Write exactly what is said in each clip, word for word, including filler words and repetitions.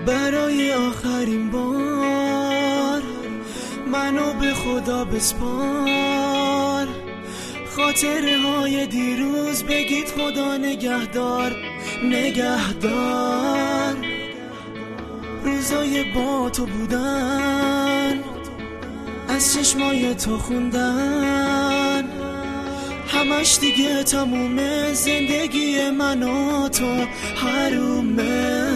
برای آخرین بار منو به خدا بسپار. خاطره های دیروز بگید خدا نگهدار نگهدار. روزای با تو بودن، از چشمای تو خوندن، همش دیگه تمومه. زندگی من و تو حرومه.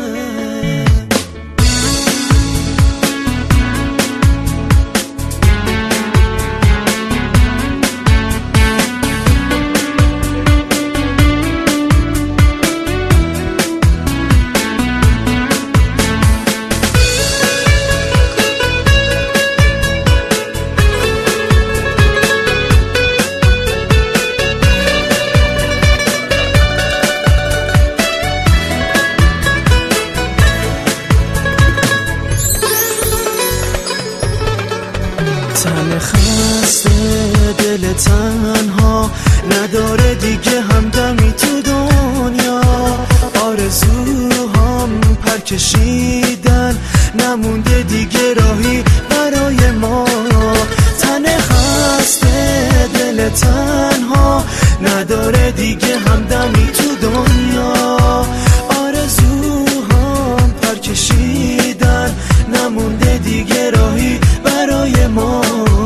تن خسته دل تنها نداره دیگه همدمی تو دنیا. آرزوهام پر کشیدن، نمونده دیگه راهی برای ما. تن خسته دل تنها نداره دیگه همدمی تو دنیا. آرزوهام پر کشیدن، نمونده دیگه راهی برای ما.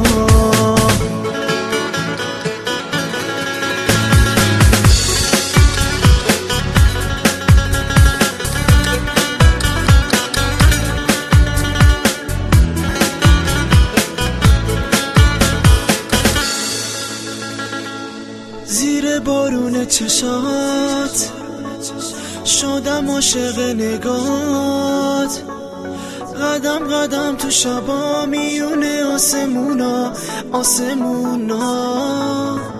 زیر بارون چشات شدم عاشق نگات. قدم قدم تو شبا میونه آسمونا آسمونا.